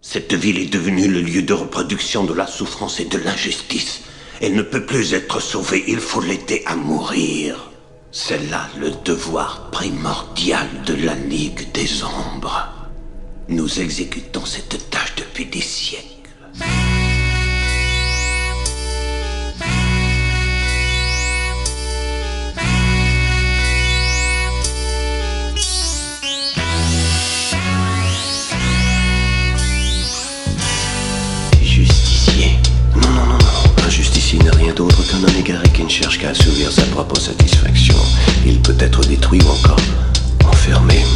Cette ville est devenue le lieu de reproduction de la souffrance et de l'injustice. Elle ne peut plus être sauvée, il faut l'aider à mourir. C'est là le devoir primordial de la Ligue des Ombres. Nous exécutons cette tâche depuis des siècles. Il n'est rien d'autre qu'un homme égaré qui ne cherche qu'à assouvir sa propre satisfaction. Il peut être détruit ou encore enfermé.